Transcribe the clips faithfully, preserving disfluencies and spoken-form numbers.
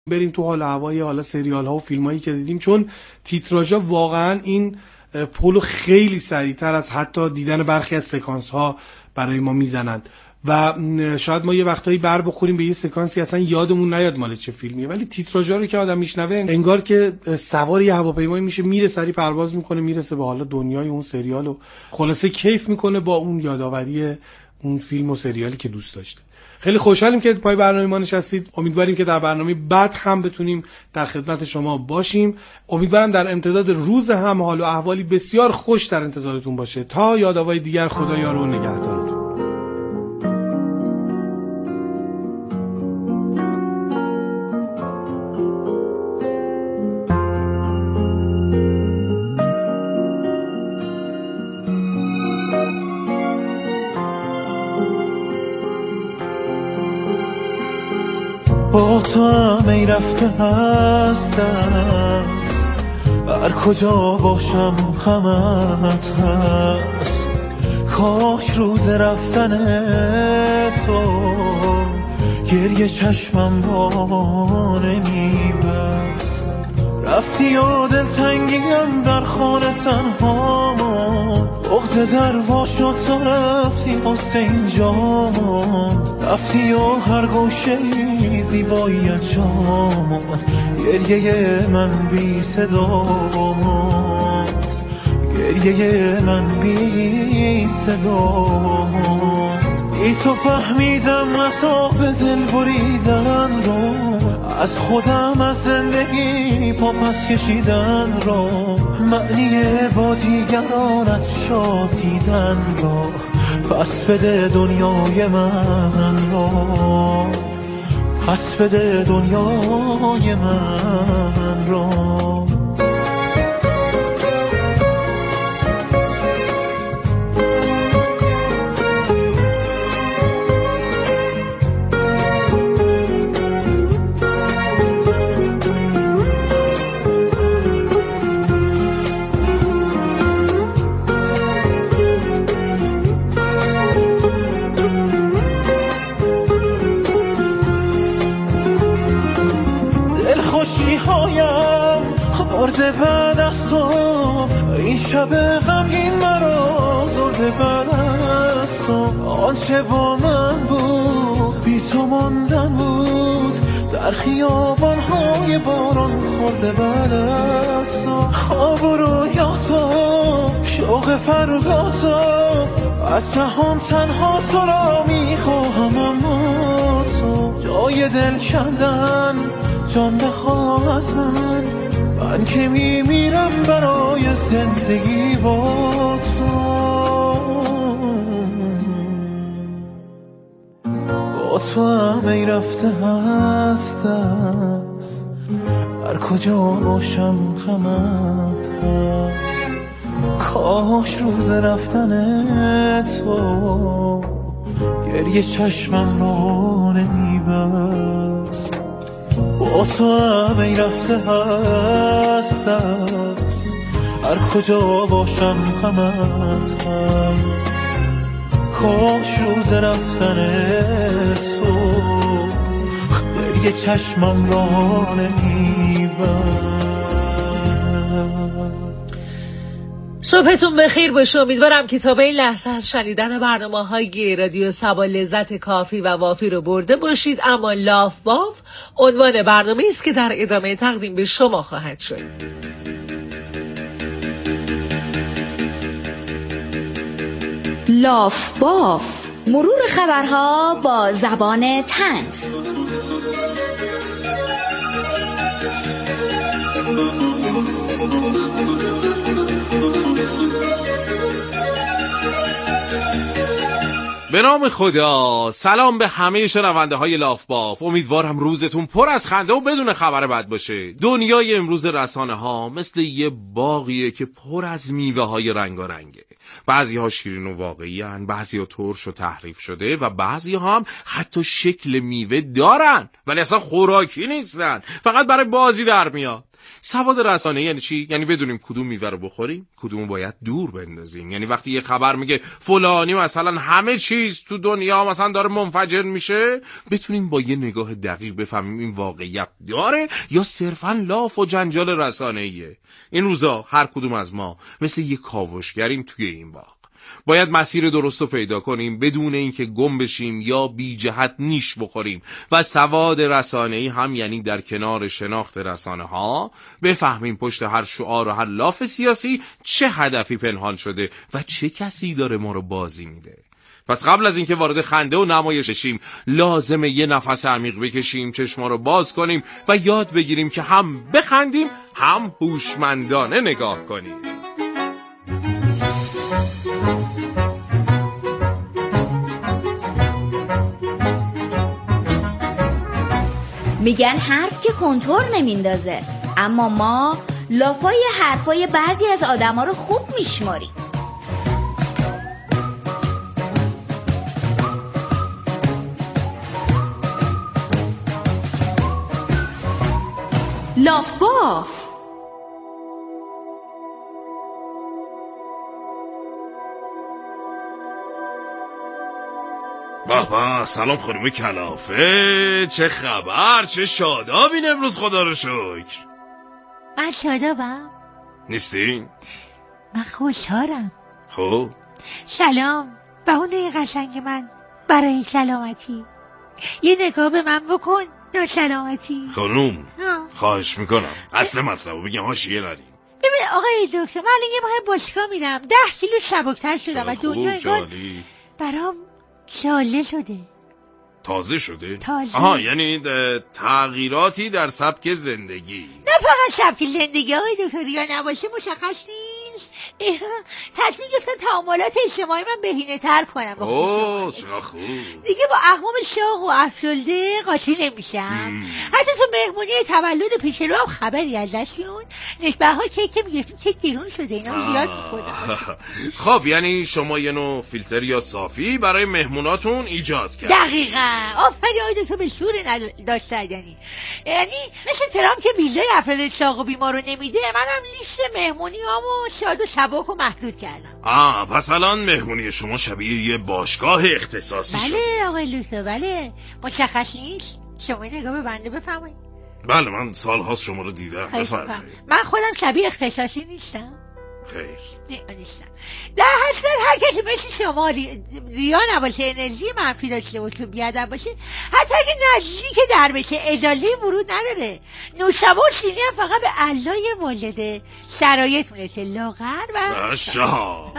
بریم تو حال هوای حالا سریال ها و فیلم هایی که دیدیم، چون تیتراژها واقعا این پولو خیلی سریعتر از حتی دیدن برخی از سکانس ها برای ما میزنند و شاید ما یه وقتایی بر بخوریم به یه سکانسی اصلا یادمون نیاد مال چه فیلمیه، ولی تیتراژها رو که آدم میشنوه انگار که سوار یه هواپیمایی میشه، میره سری پرواز میکنه، میرسه به حالا دنیای اون سریال و خلاصه کیف میکنه با اون یادآوری اون فیلم و سریالی که دوست داشته. خیلی خوشحالیم که پای برنامه ما نشستید. امیدواریم که در برنامه بعد هم بتونیم در خدمت شما باشیم. امیدوارم در امتداد روز هم حال و احوالی بسیار خوش در انتظارتون باشه. تا یادآوری دیگر، خدا یار و نگهدارتون. با تو هم ای رفته هست است، هر کجا باشم غمت هست. کاش روز رفتن تو گریه چشمم با نمیبست. رفتی و دلتنگیم در خانه تنها ماند، بغض در وا شد تا رفتی واسه اینجا ماند. رفتی و هر گوشه زیباییت جا ماند، گریه من بی صدا ماند، گریه من بی صدا ماند. ای تو فهمیدم عذاب دل بریدن رو، از خودم از زندگی پا پس کشیدن رو، معنی با دیگرانت شاد دیدن رو. پس بده دنیای من رو، پس بده دنیای من رو. مرده بعد از صبح این شب غمگین مرا زرده بعد از تو. آنچه با من بود بی تو ماندن بود، در خیابان‌های باران خورده بعد از تو. خواب و رویاتا شوق فرداتا، از جهان تنها تو را میخواهم اما تو. جای دل کندن جان بخواه از من، من که میمیرم برای زندگی با تو. با تو هم ای رفته هست است، هر کجا باشم غمت هست. کاش روز رفتن تو گریه چشمم رو نمیبست. با تو هم ای رفته هست است، هر کجا باشم غمت هست. کاش روز رفتن تو گریه چشمم را نمیبست. صبحتون بخیر باشه. امیدوارم که تا به این لحظه از شنیدن برنامه‌های رادیو سبا لذت کافی و وافی رو برده باشید. اما لاف باف عنوان برنامه است که در ادامه تقدیم به شما خواهد شد. لاف باف، مرور خبرها با زبان طنز. به نام خدا. سلام به همه شنونده های لاف باف. امیدوارم روزتون پر از خنده و بدون خبر بد باشه. دنیای امروز رسانه ها مثل یه باغیه که پر از میوه های رنگارنگه. بعضی ها شیرین و واقعی هن، بعضی ها ترش و تحریف شده و بعضی ها هم حتی شکل میوه دارن ولی اصلا خوراکی نیستن، فقط برای بازی در میاد. سواد رسانه‌ای یعنی چی؟ یعنی بدونیم کدوم میوه رو بخوریم، کدومو باید دور بندازیم. یعنی وقتی یه خبر میگه فلانی مثلا همه چیز تو دنیا مثلا داره منفجر میشه، بتونیم با یه نگاه دقیق بفهمیم این واقعیت داره یا صرفاً لاف و جنجال رسانه‌ایه. این روزا هر کدوم از ما مثل یه کاوشگریم توی این باغ. باید مسیر درست رو پیدا کنیم بدون اینکه گم بشیم یا بی جهت نیش بخوریم و سواد رسانه‌ای هم یعنی در کنار شناخت رسانه ها بفهمیم پشت هر شعار و هر لاف سیاسی چه هدفی پنهان شده و چه کسی داره ما رو بازی میده. پس قبل از اینکه وارد خنده و نمایش بشیم لازمه یه نفس عمیق بکشیم، چشما رو باز کنیم و یاد بگیریم که هم بخندیم هم هوشمندانه نگاه کنیم. میگن حرف که کنتور نمیندازه، اما ما لافای حرفای بعضی از آدما رو خوب میشماریم. لاف باف. بابا سلام خانم کلافه، چه خبر؟ چه شادابین امروز، خدا رو شکر. من شادابم؟ نیستی؟ من خوشحالم. خب سلام بهونه قشنگ من، برای سلامتی یه نگاه به من بکن. ناسلامتی خانوم خواهش میکنم اصل مطلبو بگم حاشیه نریم. ببین آقای دکتر، من الان یه ماه باشگاه میرم، ده کیلو سبکتر شدم و دنیا انگار برام شاله شده. تازه شده؟ تازه. آها، یعنی تغییراتی در سبک زندگی. نه فقط سبک زندگی آقای دکتر، یا نباشه مشخص نیست. تصمیم گرفتم تعاملات اجتماعی من بهینه تر کنم. اوه چقدر خوب. دیگه با احمام شاق و افشلده قاطی نمیشم. حتی تو مهمونی تولد پیشرو هم خبری ازشون. نشبه ها کیک که میگفتیم کیک دیرون شده، اینا زیاد میخوردم. خب یعنی شما یه نوع فیلتر یا صافی برای مهموناتون ایجاد کرد. دقیقاً. آفرین آقای دکتر، به شور نداشت. یعنی یعنی مثل ترام که ویزای افراد شاق و بیمار رو نمیده، منم لیست مهمونی هامو شاد و شباک و محدود کردم. آه پس الان مهمونی شما شبیه یه باشگاه اختصاصی بله شده. بله آقای دکتر، بله مشخص نیست. شما نگاه به بنده بفرمایید. بله من سالهاست شما رو دیدم. بفرمایید. من خودم شبیه اختصاصی نیستم. خیر نه نیستم. در حسن هر کسی مثل شما ری... ریا نباشه، انرژی منفی داشته باشه، بیادب باشه، حتی اگه نزدیک در بشه اجازه ورود نداره. نوشابه و سینی هم فقط به علای مولده شرایط میرسه، لاغر و شا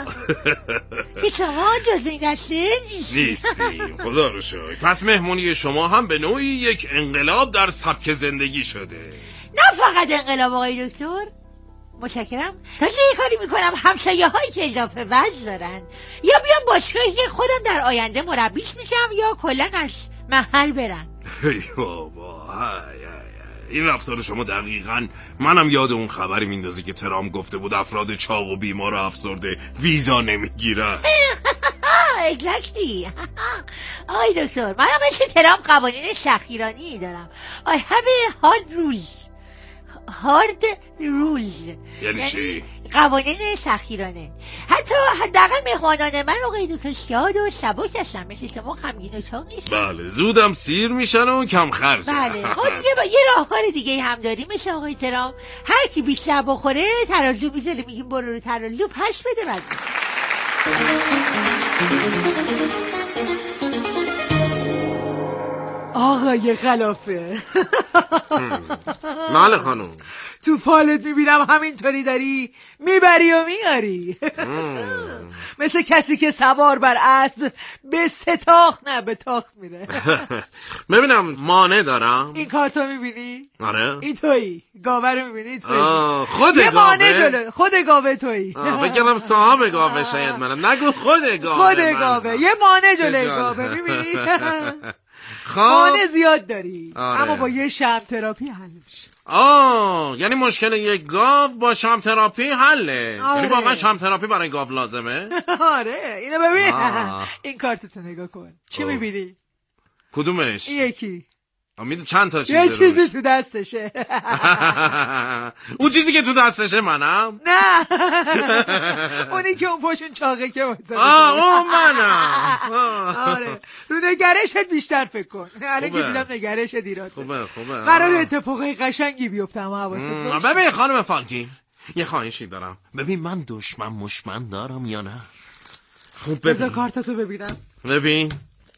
که شما جز این دسته نیستیم. خدا رو شکر. پس مهمونی شما هم به نوعی یک انقلاب در سبک زندگی شده. نه فقط انقلاب آقای دکتر. متشکرم. تازه یه کاری میکنم همسایه هایی که اضافه وزن دارن یا بیان باشگاهی که خودم در آینده مربیش میشم یا کلا از محل برن. ای بابا های های های. این رفتار شما دقیقاً منم یاد اون خبری میندازی که ترام گفته بود افراد چاق و بیمار و افسرده ویزا نمیگیرن. اگزکتلی. آقای دکتر، منم مثل ترام قوانین سختگیرانه‌ای دارم. I have a hard rules. هارد رولز یعنی چی؟ قوانین سختگیرانه. حتی حداقل مهمانان من آقای دکتر شاد و سبک هستن، مثل شما غمگین و چاق نیستن. بله زودم سیر میشن و کم خرج. بله. خب دیگه با... یه راهکار دیگه هم داریم مثل آقای ترام، هر کی بیشتر بخوره ترازو میذاره، میگیم برو رو ترازو پش بده. بعد آقای خلافه. بله خانم. تو فالت میبینم همینطوری داری میبری و میاری. مثل کسی که سوار بر اسب به ستاخ نه به تاخت میره. ببینم مانع دارم. این کارتو میبینی؟ آره. این تویی. گاوه رو میبینی؟ تویی. خود یه گاوه. مانع جلو. خود گاوه تویی. بگم صاحب گاوه شاید منم. نگو خود گاوه. خود گاوه. یه مانع جلوی گاوه میبینی؟ مانع زیاد داری. آره. اما با یه شم تراپی حل میشه. آه یعنی مشکل یک گاو با شم تراپی حله. آره. یعنی واقعا شم تراپی برای گاو لازمه؟ آره اینو ببین. آه. این کارتتو نگاه کن. چی میبینی؟ کدومش؟ این یکی. میدونم چند تا چیزه یه روش. چیزی تو دستشه. اون چیزی که تو دستشه منم؟ نه اونی که اون پشون چاقه که واسه آه اون منم. آره رو نگرشت بیشتر فکر کن. الان که دیدم نگرشت ایراد خوبه خوبه. قرار اتفاقای قشنگی بیفته اما حواست باشه. ببین خانم فالگین یه خواهشی دارم. ببین من دشمن مشمن دارم یا نه؟ خوب بذار ببین. کارتاتو ببینم. ببین.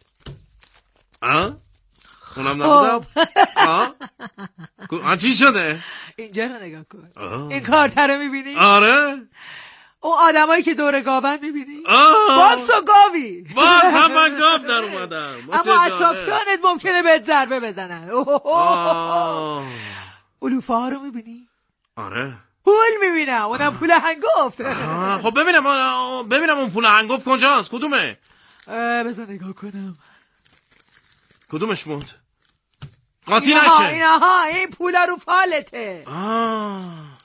آه؟ اونم نبودم؟ آه؟ آه چی شده؟ اینجا رو نگاه کن. آه. این کارت رو میبینی؟ آره؟ اون آدمایی که دور گاون میبینی؟ آه. باز تو گاوی. باز هم من گاو در اومدم. اما اطرافیانت ممکنه بهت ضربه بزنن. آه. علوفه ها رو میبینی؟ آره. پول میبینم. اونم پول هنگفت. آه. خب ببینم آه. ببینم اون پول هنگفت کجاست؟ کدومه؟ بذار نگاه کنم. کدومش بود؟ قاطی اینها نشه. اینها این پولا رو فالته. آه.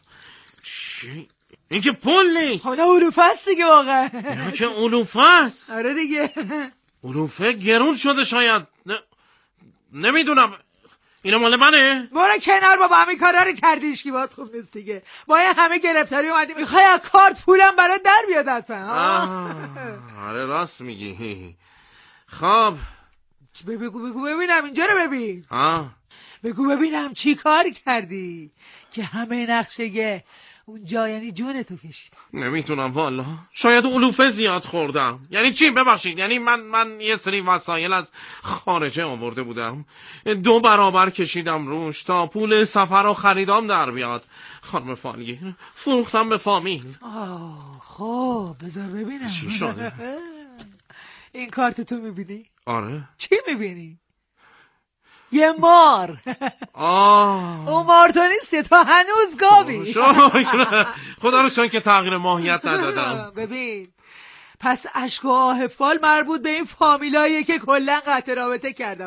چی؟ این که پول نیست. خب نه علوفه است دیگه واقعا. اینا که علوفه است. آره دیگه. علوفه گرون شده شاید. نه نمیدونم. اینا مال منه؟ برو کنار بابا همین کارا رو کردیش که باید خوب نیست دیگه. ما همه گرفتاری اومدیم میخوای از کارت پولم برات در بیاد حتما. آره راست میگی. خب بگو بگو ببینم اینجا رو ببین. آه. بگو ببینم چی کار کردی که همه نقشه اونجا یعنی جون تو کشید. نمیتونم والا. شاید علوفه زیاد خوردم. یعنی چی؟ ببخشید یعنی من من یه سری وسایل از خارجه آورده بودم، دو برابر کشیدم روش تا پول سفر و خریدام در بیاد. خانم فالگین فروختم به فامیل. آه خب بذار ببینم چی شده؟ این کارت تو میبینی؟ آره. چی میبینی؟ یه مار. آه اون مار تو نیستی، تو هنوز گاوی. شکر خدا رو شکر که تغییر ماهیت ندادم. ببین پس اشک و آه فال مربوط به این فامیلاییه که کلا قطع رابطه کردم.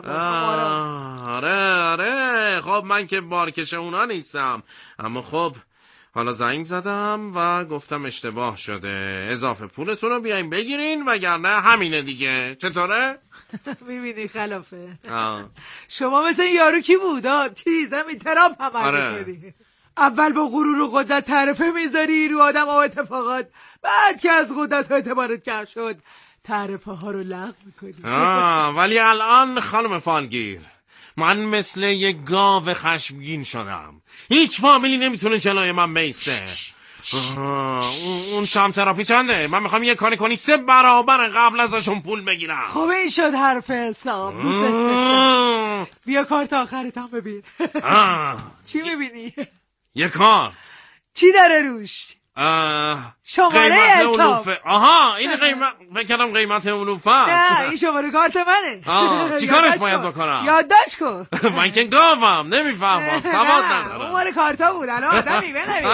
آره آره خب من که بارکش اونا نیستم، اما خب حالا زنگ زدم و گفتم اشتباه شده، اضافه پولتون رو بیاین بگیرین وگرنه همینه دیگه. چطوره؟ میبینی خلافه آه. شما مثل این یارو کی بود؟ چیز همین ترامپ هم آره. اول با غرور و قدرت تعرفه میذاری رو آدم ها اتفاقات، بعد که از قدرت و اعتبارت کم شد تعرفه ها رو لغو میکنی. آه ولی الان خانم فالگیر من مثل یک گاو خشمگین شدم، هیچ فامیلی نمیتونه جلوی من بیسته. اون شام تراپی چنده؟ من میخوام یه کاری کنی سه برابر قبل ازشون پول بگیرم. خب این شد حرف حساب. بیا کارت آخرت هم ببین. چی میبینی؟ یه کارت. چی داره روش؟ شماره حساب. آها این قیمت، فکر کردم قیمت علوفه. نه این شماره کارت منه. آه چی کارش باید بکنم؟ یادداشت کن. من که گاوم نمیفهمم، سواد ندارم. اون مال کارتا بود، الان آدمی بنویس.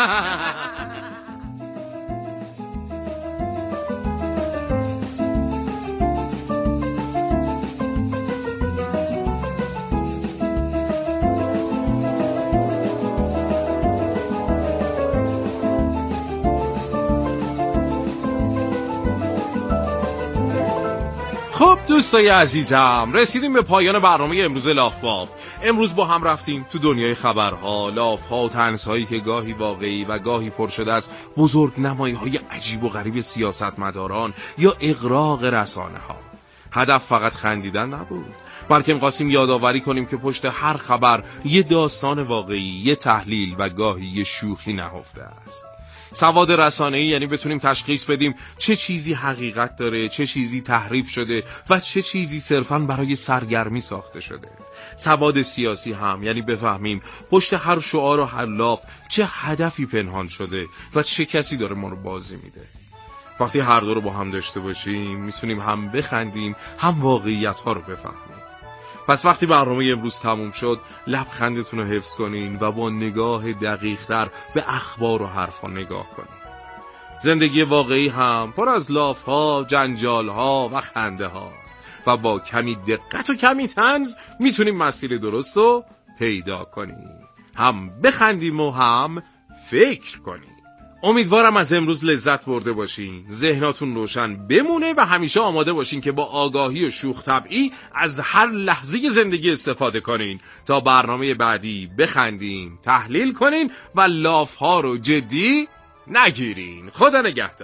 خب دوستای عزیزم رسیدیم به پایان برنامه امروز لاف باف. امروز با هم رفتیم تو دنیای خبرها، لافها و طنزهایی که گاهی واقعی و گاهی پر شده از بزرگ نمایی‌های عجیب و غریب سیاستمداران یا اغراق رسانه ها. هدف فقط خندیدن نبود، بلکه می‌خواستیم یادآوری کنیم که پشت هر خبر یه داستان واقعی، یه تحلیل و گاهی یه شوخی نهفته است. سواد رسانه‌ای یعنی بتونیم تشخیص بدیم چه چیزی حقیقت داره، چه چیزی تحریف شده و چه چیزی صرفاً برای سرگرمی ساخته شده. سواد سیاسی هم یعنی بفهمیم پشت هر شعار و هر لاف چه هدفی پنهان شده و چه کسی داره ما رو بازی میده. وقتی هر دو رو با هم داشته باشیم میتونیم هم بخندیم هم واقعیت ها رو بفهمیم. پس وقتی برنامه امروز تموم شد لبخندتون رو حفظ کنین و با نگاه دقیق‌تر به اخبار و حرفا نگاه کنین. زندگی واقعی هم پر از لاف‌ها، جنجال‌ها و خنده هاست و با کمی دقت و کمی طنز میتونیم مسیر درست رو پیدا کنیم. هم بخندیم و هم فکر کنیم. امیدوارم از امروز لذت برده باشین، ذهناتون روشن بمونه و همیشه آماده باشین که با آگاهی و شوخ طبعی از هر لحظه زندگی استفاده کنین تا برنامه بعدی بخندین، تحلیل کنین و لاف ها رو جدی نگیرین. خدا نگهدار.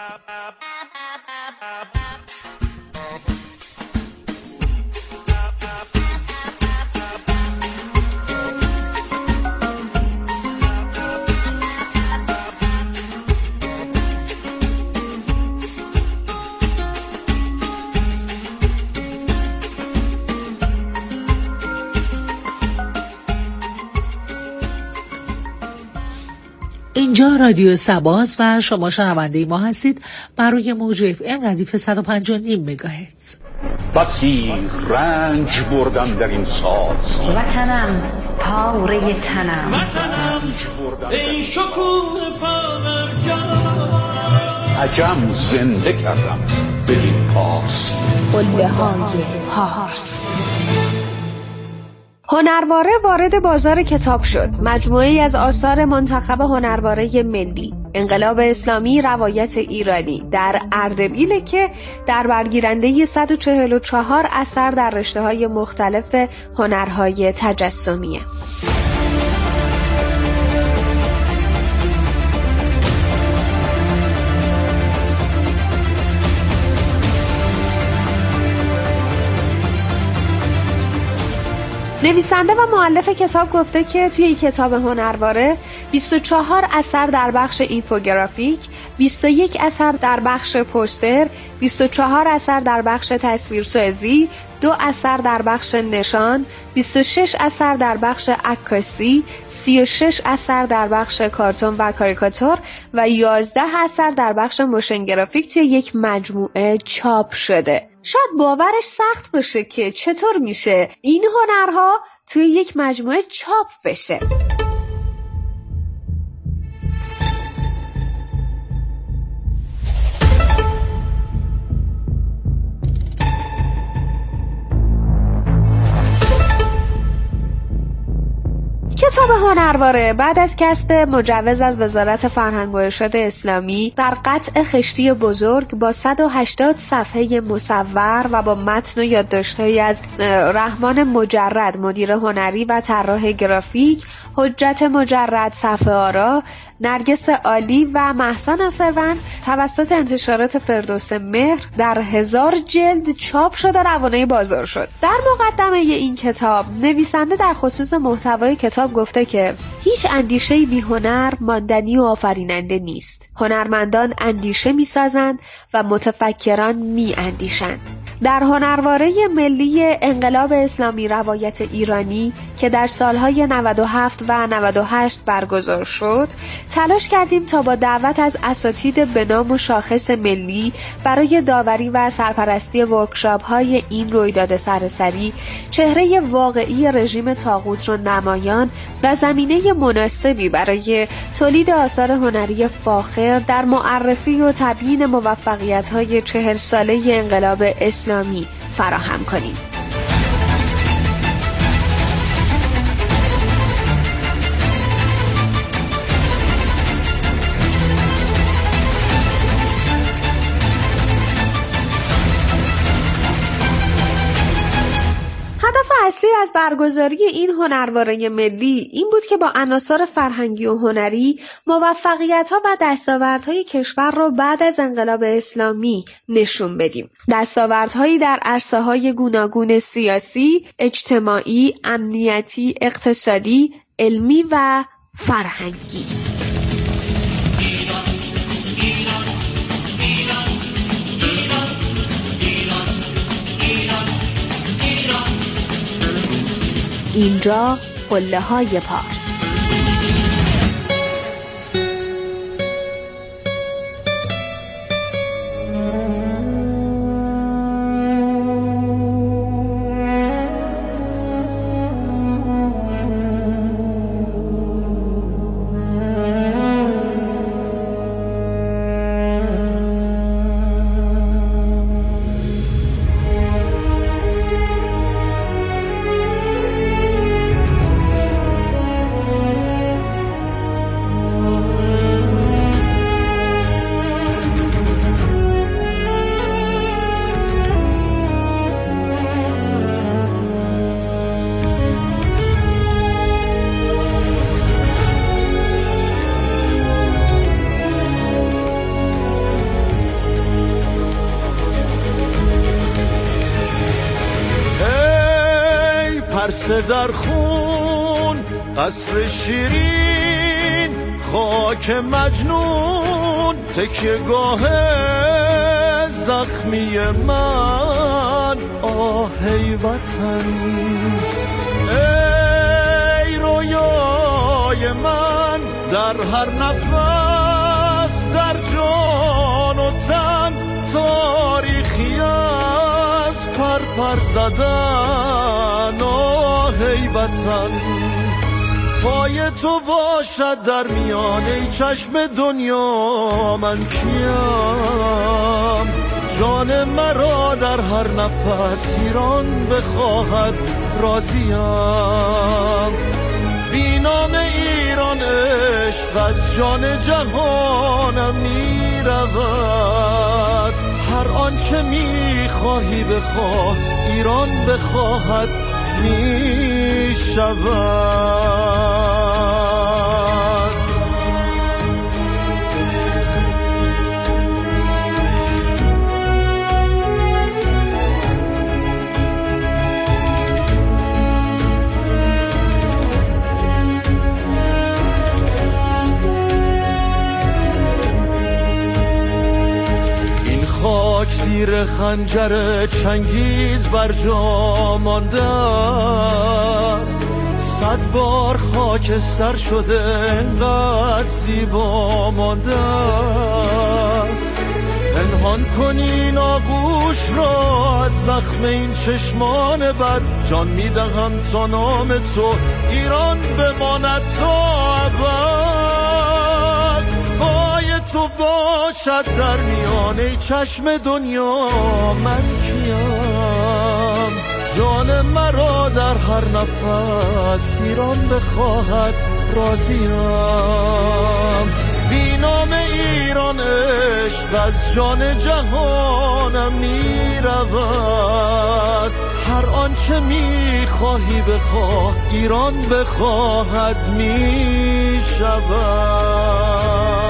اینجا رادیو سباست و شما شنونده ما هستید بر روی موج اف ام ردیف صد و پنج و نیم مگاهرتز. بسی رنج بردم در این ساز، وطنم پاره تنم، وطنم ای شکوه پرجان، عجم زنده کردم بدین پاس، قله های پارس. هنرواره وارد بازار کتاب شد. مجموعه‌ای از آثار منتخب هنرواره ملی، انقلاب اسلامی، روایت ایرانی در اردبیل که در برگیرنده صد و چهل و چهار اثر در رشته‌های مختلف هنرهای تجسمیه. نویسنده و مؤلف کتاب گفته که توی این کتاب هنرواره بیست و چهار اثر در بخش اینفوگرافیک، بیست و یک اثر در بخش پوستر، بیست و چهار اثر در بخش تصویرسازی، دو اثر در بخش نشان، بیست و شش اثر در بخش عکاسی، سی و شش اثر در بخش کارتون و کاریکاتور و یازده اثر در بخش موشن گرافیک توی یک مجموعه چاپ شده. شاید باورش سخت باشه که چطور میشه این هنرها توی یک مجموعه چاپ بشه. کتاب هنرواره بعد از کسب مجوز از وزارت فرهنگ و ارشاد اسلامی در قطع خشتی بزرگ با صد و هشتاد صفحه مصور و با متن و یادداشت‌هایی از رحمان مجرد مدیر هنری و طراح گرافیک، حجت مجرد صفحه آرا، نرگس عالی و مهسا ناصروند توسط انتشارات فردوس مهر در هزار جلد چاپ شد و روانه بازار شد. در مقدمه این کتاب نویسنده در خصوص محتوای کتاب گفته که هیچ اندیشه‌ای بی هنر ماندنی و آفریننده نیست. هنرمندان اندیشه می‌سازند و متفکران می‌اندیشند. در هنرواره ملی انقلاب اسلامی روایت ایرانی که در سالهای نود و هفت و نود و هشت برگزار شد، تلاش کردیم تا با دعوت از اساتید به نام و شاخص ملی برای داوری و سرپرستی ورکشاپ‌های این رویداد سراسری چهره واقعی رژیم طاغوت را نمایان و زمینه مناسبی برای تولید آثار هنری فاخر در معرفی و تبیین موفقیت‌های چهل ساله انقلاب اسلامی فراهم کنیم. اصلی از برگزاری این هنرواره ملی این بود که با عناصر فرهنگی و هنری موفقیت‌ها و دستاوردهای کشور را بعد از انقلاب اسلامی نشون بدیم. دستاوردهایی در عرصه‌های گوناگون سیاسی، اجتماعی، امنیتی، اقتصادی، علمی و فرهنگی. اینجا قله های پارس. غرق در خون، قصر شیرین خاک مجنون، تکیه‌گاه زخمی من. آه ای وطن، ای رویای من، در هر نفس، در جان و تن، تاریخی از پر پر زدن. آه ای وطن، پای تو باشد در میانه چشم دنیا، من کیم؟ جان مرا در هر نفس ایران بخواهد، راضیم. بی نام ایران عشق از جان جهانم می رود. هر آنچه می خواهی بخواه، ایران بخواهد می شود. خاک زیر خنجر چنگیز بر جا مانده است، صد بار خاکستر شده انقدر زیبا مانده است. پنهان کنین آغوش را از زخم این چشمان بد، جان میدهم تا نام تو ایران بماند تا ابد. پای تو باشد در میانه چشم دنیا، من کیم؟ جان مرا در هر نفس ایران بخواهد، راضیم. بی نام ایران عشق از جان جهانم می رود. هر آنچه می خواهی بخواه، ایران بخواهد می شود.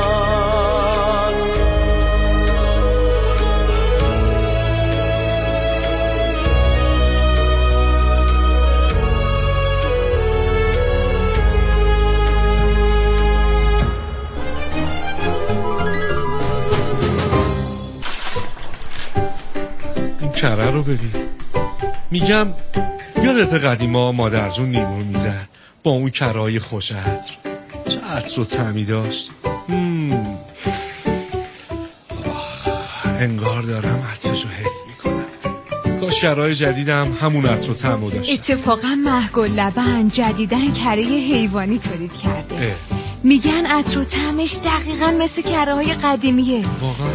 کره رو ببین. میگم یادت قدیما مادر جون نیمو میزد با اون کرهای خوش عطر، چه عطر و طعمی داشت. انگار دارم عطرشو حس میکنم. کاش کرهای جدیدم همون عطر و طعمو داشت. اتفاقا مهگل لبن جدیدن کره حیوانی تولید کرده. اه. میگن عطر و طعمش دقیقا مثل کره های قدیمیه. واقعا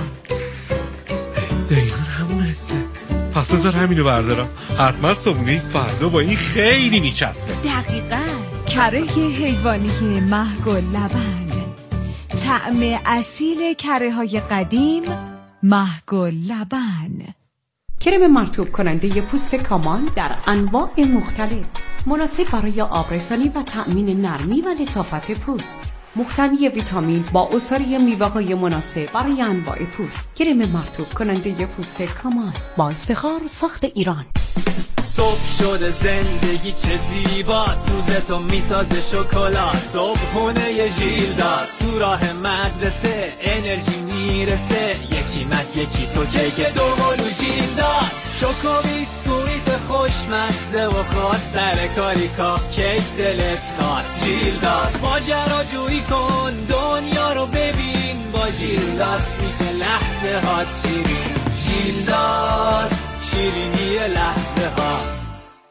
دقیقا همون حسه. پس بذار همینو بردارم، حتما صبونه فردا با این خیلی میچسبه. دقیقاً کره حیوانی مهگل لبن، طعم اصیل کره های قدیم مهگل لبن. کرم مرطوب کننده پوست کامان در انواع مختلف، مناسب برای آبرسانی و تأمین نرمی و لطافت پوست. محتوی ویتامین با عصاره میوه‌های مناسب برای انواع پوست. کرم مرطوب کننده پوست کامان، با افتخار ساخت ایران. صبح شده زندگی چه زیبا، سوز تو میسازه شکلات، صبحونه ژیلداس، تو راه مدرسه انرژی میرسه، یکی مد یکی تو کیک دو قلو ژیلداس، شوکو بیسکویت خوشمزه و خاص، سر کاری کاپ کیک دلت خواست. ژیلداس ماجراجویی کن دنیا رو ببین، با ژیلداس میشه لحظه هات شیرین. ژیلداس شیرینی لحظه هاست.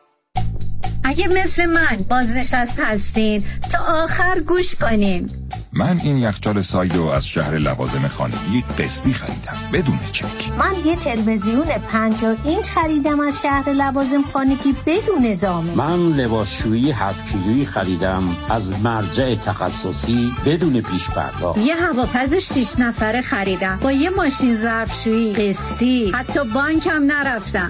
اگه مثل من بازنشسته هستین تا آخر گوش کنین. من این یخچال سایدو از شهر لوازم خانگی قسطی خریدم بدون چک. من یه تلویزیون پنجاه اینچ خریدم از شهر لوازم خانگی بدون ضامن. من لباسشویی هفت کیلویی خریدم از مرجع تخصصی بدون پیش پرداخت. یه هواپز شش نفره خریدم با یه ماشین ظرفشویی قسطی، حتی بانکم نرفتم.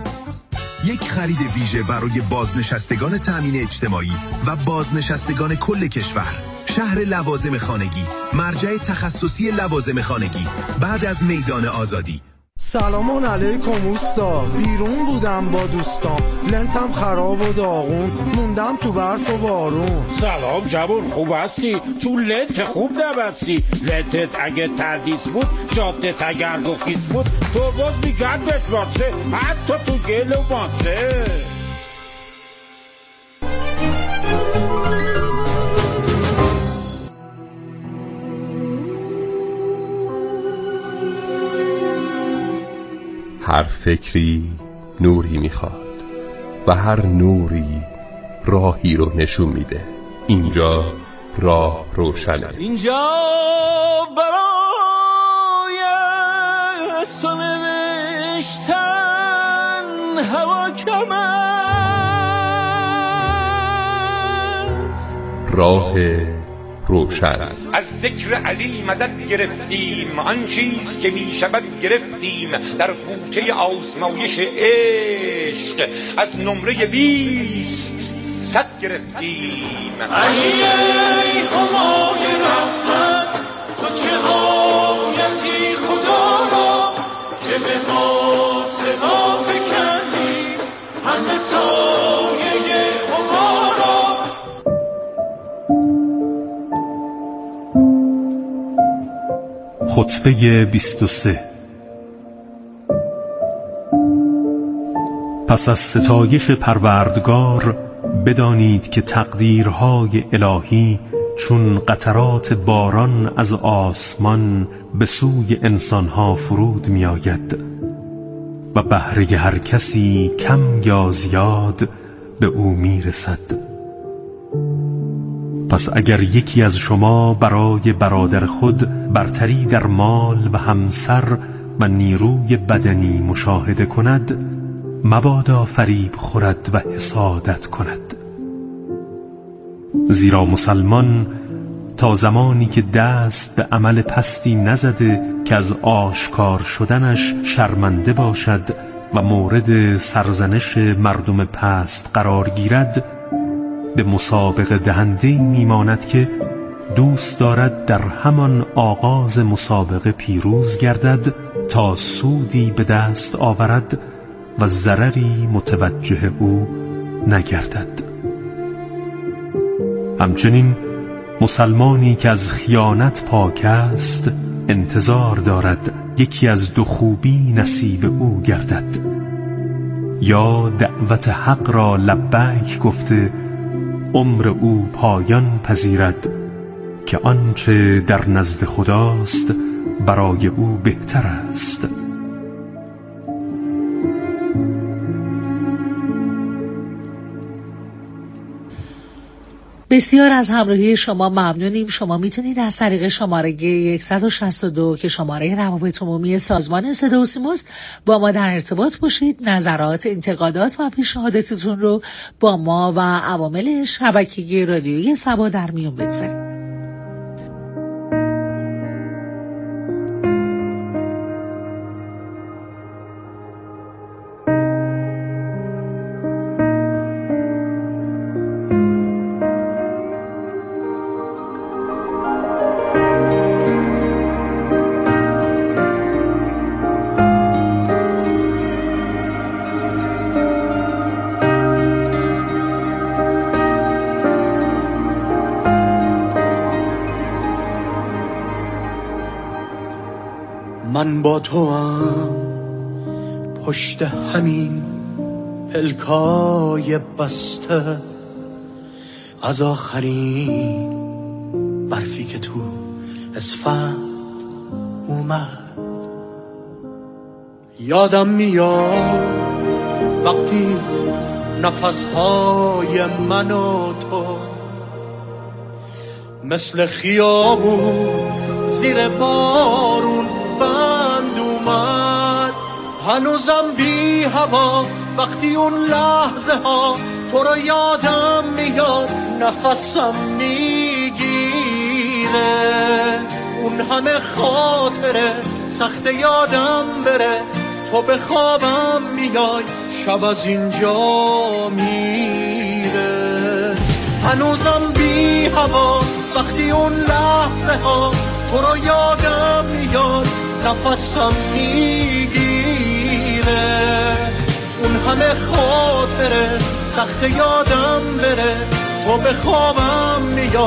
یک خرید ویژه برای بازنشستگان تامین اجتماعی و بازنشستگان کل کشور. شهر لوازم خانگی، مرجع تخصصی لوازم خانگی، بعد از میدان آزادی. سلامان علیکم اوستا، بیرون بودم با دوستام، لنتم خراب و داغون، موندم تو برف و بارون. سلام جوون، خوب هستی؟ تو لنت خوب نبستی. لنتت اگه تردیس بود، جادت اگر گخیز بود، تو باز میگرد بهت باسه، حتی تو گل و ماسه. هر فکری نوری میخواد و هر نوری راهی رو نشون میده. اینجا راه روشنه. اینجا برای تو نوشتن هوا کم است. راه روشن. از ذکر علی مدد گرفتیم، آن چیز که می شود گرفتیم، در بوته آزمایش عشق از نمره بیست صد گرفتیم. علی ای همای رحمت، تو چه آیتی خدا را که به ما صدا فکندی، همه سایه هما را. خطبه بیست و سه. پس از ستایش پروردگار بدانید که تقدیرهای الهی چون قطرات باران از آسمان به سوی انسانها فرود می آید و بهره هر کسی کم یا زیاد به او می رسد. پس اگر یکی از شما برای برادر خود برتری در مال و همسر و نیروی بدنی مشاهده کند، مبادا فریب خورد و حسادت کند. زیرا مسلمان تا زمانی که دست به عمل پستی نزده که از آشکار شدنش شرمنده باشد و مورد سرزنش مردم پست قرار گیرد، به مسابقه دهنده‌ای میماند که دوست دارد در همان آغاز مسابقه پیروز گردد تا سودی به دست آورد و ضرری متوجه او نگردد. همچنین مسلمانی که از خیانت پاک است انتظار دارد یکی از دو خوبی نصیب او گردد: یا دعوت حق را لبیک گفته عمر او پایان پذیرد که آنچه در نزد خداست برای او بهتر است. بسیار از همراهی شما ممنونیم. شما میتونید از طریق شماره صد و شصت و دو که شماره روابط عمومی سازمان صدا و سیماست با ما در ارتباط باشید. نظرات، انتقادات و پیشنهاداتتون رو با ما و عوامل شبکه رادیویی صبا در میون بگذارید. من با تو هم پشت همین پلکای بسته، از آخرین برفی که تو اسفند اومد یادم میاد وقتی نفسهای من و تو مثل خیابون زیر بارون بند اومد. هنوزم بی هوا وقتی اون لحظه ها تو رو یادم میاد، نفسم میگیره اون همه خاطره سخت یادم بره. تو به خوابم میای شب از اینجا میره. هنوزم بی هوا وقتی اون لحظه ها تو رو یادم میاد، نفسم میگیره. اون همه خاطره سخت یادم بره، تو به خوابم میاد.